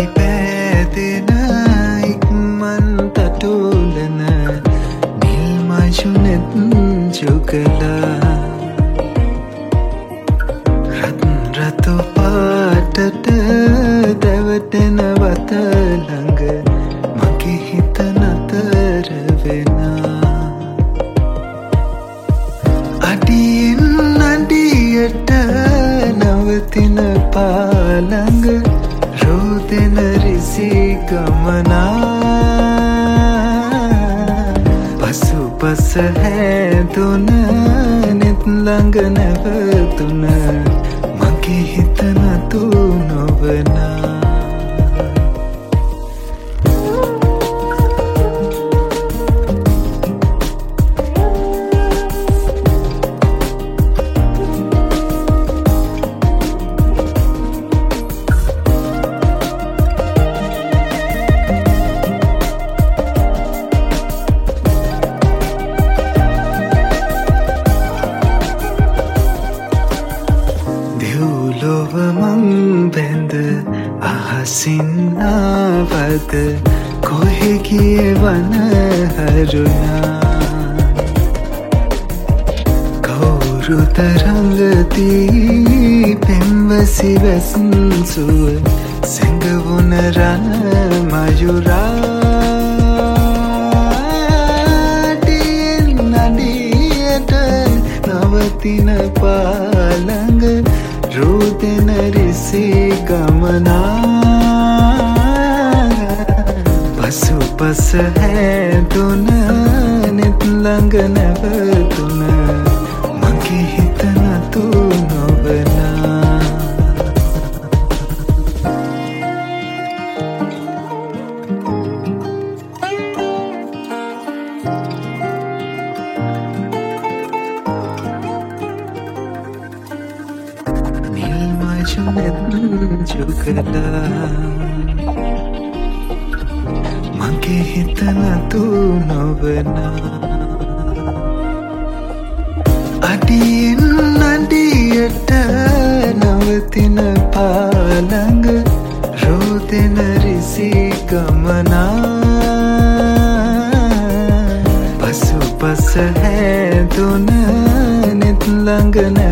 අපි පෑදෙන ඉක්මන් තටුලන නිල් මජුනෙත් ජුගලා රතු පාටට දැවටෙන වත ළඟ මගේ හිත නතර වෙනා අඩියෙන් අඩියට නවතින පාළඟ රෝදෙන රිසි ගමනා පසුපස හැදුන නෙත් ළඟ නැවතුන මගේ හිත නතු නොවනා ලොව මං බැඳ අහසින් ආවද කොහෙ ගියේ වනහරුණා කවුරුද රඟදී පෙම්වසි වැසුව සැඟවුන රණ මයුරා අඩියෙන් අඩියට නවතින පාළඟ රෝදෙන රිසි ගමනා පසුපස හැදුන නෙත් ළඟ නැවතුන මගේ හිත නතු නොවනා මජුනෙත් ජුගලා මගේ හිත නතු නොවනා අඩියෙන් අඩියට නවතින පාළඟ රෝදෙන රිසි ගමනා පසුපස හැදුන නෙත් ළඟ